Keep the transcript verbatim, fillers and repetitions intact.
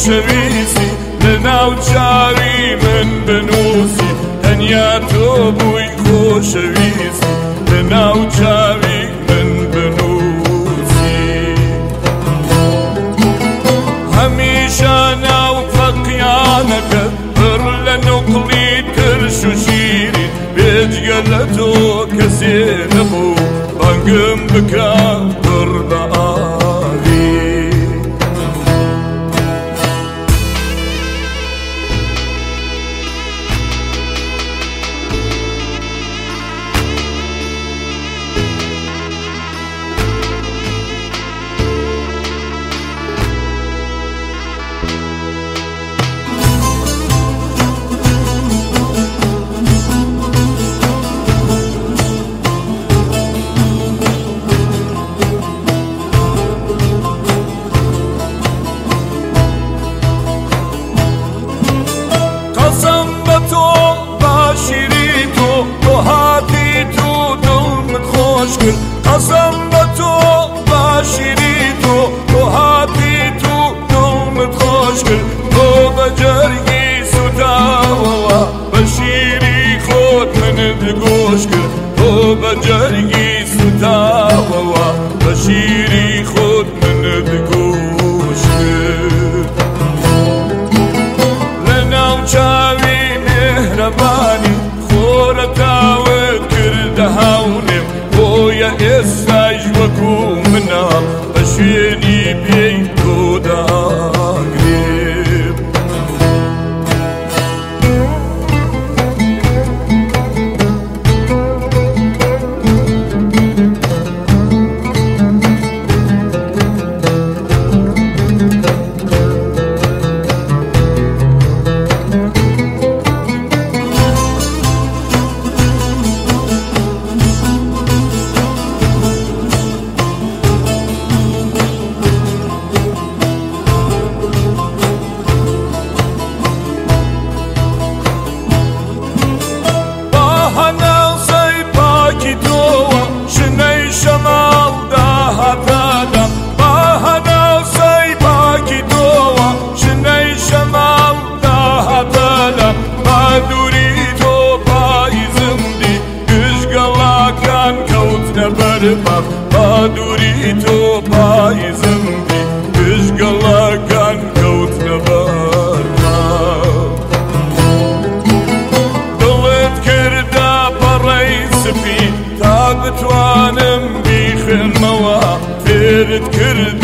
خۆشەویستی لەناو چاوی من بنووسی تەنیا تۆ بووی خۆشەویستی لەناو چاوی من بنووسی هەمیشە ناو فەقیانەکە پڕ لە نوقڵی ترش و شیرین بێجگە لە تۆ کەسێ نەبوو بانگم بکە پڕ بە ئاوی قەسەم بە تۆ باشیری تۆ تۆ هاتی تو دڵمت خۆش کرد تۆ بە جەرگی سوتاوەوە بە شیری خۆت منت گۆش کرد تۆ بە جەرگی سوتاوەوە بە شیری خۆت منت گۆش کرد لەناو چاوی مێهرەبانی خۆرە تاوت کردە هاونێم بۆیە ئێستاش وەکو منە بە شوێنی پێی تۆ داگرێم بادووری تۆ پاییزم دی گشتگەڵەکان کەوتنە بەرماو دڵت کردە پەڕەی سپی تا بتوانم بیخێنمەوە فێرت کرد